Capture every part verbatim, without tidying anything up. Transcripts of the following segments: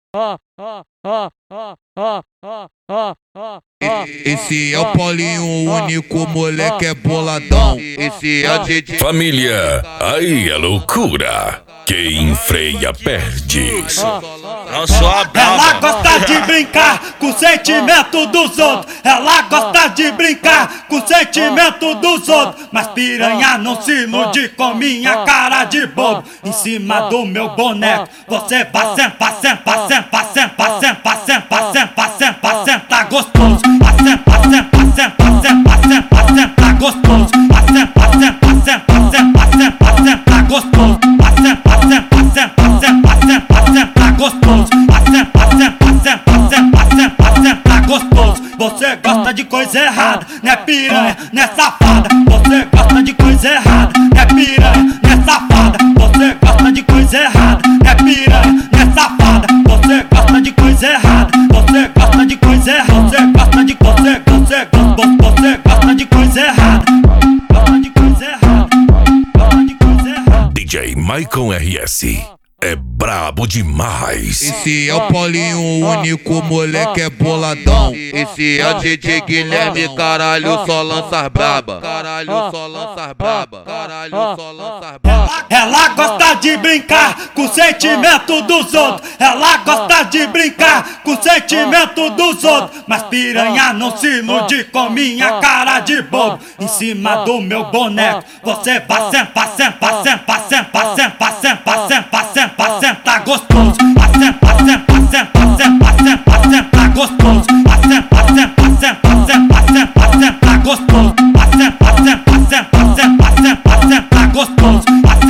Esse é o Paulinho, o único moleque é boladão. Esse é o D J. Família, aí é loucura. Quem freia perde. Não sou a brava. Ela gosta de brincar com o sentimento dos outros. Ela gosta de brincar com o sentimento dos outros. Mas piranha não se ilude com minha cara de bobo. Em cima do meu boneco você vai sentar, sentar, sentar, sentar, sentar, sentar, sentar, sentar, sentar gostoso. Sentar, sentar, sentar, sentar, sentar, sentar gostoso. Sentar, sentar, sentar, sentar, sentar, sentar gostoso. Sentar, sentar, sentar, sentar, sentar, sentar gostoso. Sentar, sentar, sentar, sentar, sentar, sentar gostoso. Você gosta de coisa errada, né piranha, né safada. Você gosta de coisa errada, né piranha, né safada. Você gosta de coisa errada, né piranha, né safada. Você gosta de coisa errada, você gosta de coisa errada. Você gosta de você, você, você gosta de coisa errada. Gosta de coisa errada, gosta de coisa errada. D J Maicon R S é brabo demais. Esse é o Paulinho, o único moleque é boladão. Esse é o D J Guilherme, caralho, só lança braba. Caralho, só lança braba. Caralho, só lança braba. Ela gosta de brincar com o sentimento dos outros. Ela gosta de brincar com o sentimento dos outros. Mas piranha não se ilude com minha cara de bobo. Em cima do meu boneco você vai sentar, sentar, sentar, sentar, sentar, sentar, sentar, sentar, sentar gostoso. Sentar, sentar, sentar, sentar, sentar, sentar gostoso. Sentar, sentar, sentar, sentar, sentar, sentar gostoso. Sentar, sentar, sentar, sentar, sentar, sentar gostoso.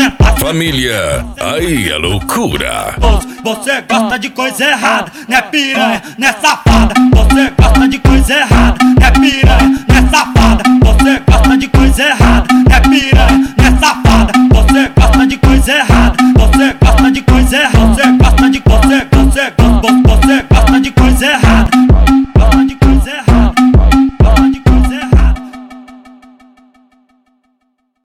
Família, aí é loucura. Você gosta de coisa errada, né piranha, né safada. Você gosta de coisa errada, né piranha.